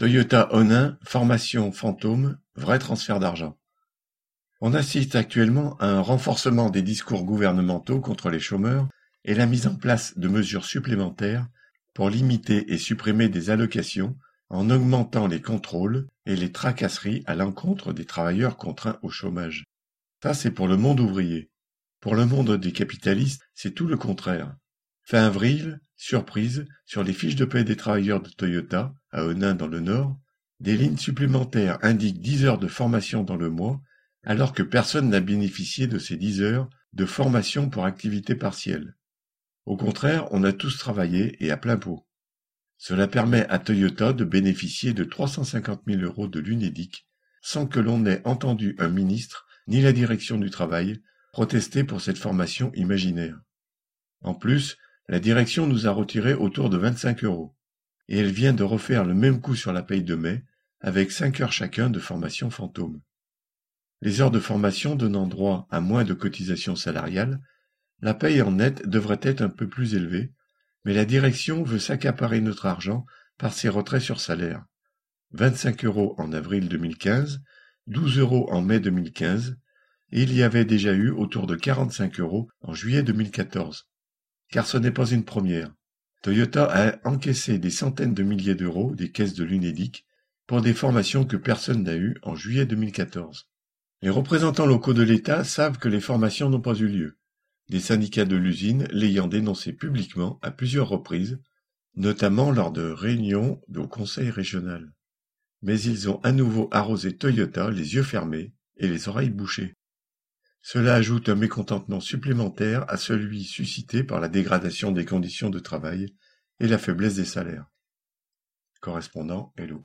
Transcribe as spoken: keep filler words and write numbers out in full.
Toyota Onin, formation fantôme, vrai transfert d'argent. On assiste actuellement à un renforcement des discours gouvernementaux contre les chômeurs et la mise en place de mesures supplémentaires pour limiter et supprimer des allocations en augmentant les contrôles et les tracasseries à l'encontre des travailleurs contraints au chômage. Ça, c'est pour le monde ouvrier. Pour le monde des capitalistes, c'est tout le contraire. Fin avril, surprise, sur les fiches de paie des travailleurs de Toyota, à Onin dans le Nord, des lignes supplémentaires indiquent dix heures de formation dans le mois, alors que personne n'a bénéficié de ces dix heures de formation pour activité partielle. Au contraire, on a tous travaillé et à plein pot. Cela permet à Toyota de bénéficier de trois cent cinquante mille euros de l'Unédic, sans que l'on ait entendu un ministre ni la direction du travail protester pour cette formation imaginaire. En plus, la direction nous a retiré autour de vingt-cinq euros, et elle vient de refaire le même coup sur la paye de mai, avec cinq heures chacun de formation fantôme. Les heures de formation donnant droit à moins de cotisations salariales, la paye en net devrait être un peu plus élevée, mais la direction veut s'accaparer notre argent par ses retraits sur salaire. vingt-cinq euros en avril deux mille quinze, douze euros en mai deux mille quinze, et il y avait déjà eu autour de quarante-cinq euros en juillet deux mille quatorze. Car ce n'est pas une première. Toyota a encaissé des centaines de milliers d'euros des caisses de l'Unédic pour des formations que personne n'a eues en juillet deux mille quatorze. Les représentants locaux de l'État savent que les formations n'ont pas eu lieu, des syndicats de l'usine l'ayant dénoncé publiquement à plusieurs reprises, notamment lors de réunions au conseil régional. Mais ils ont à nouveau arrosé Toyota les yeux fermés et les oreilles bouchées. Cela ajoute un mécontentement supplémentaire à celui suscité par la dégradation des conditions de travail et la faiblesse des salaires. Correspondant Hello.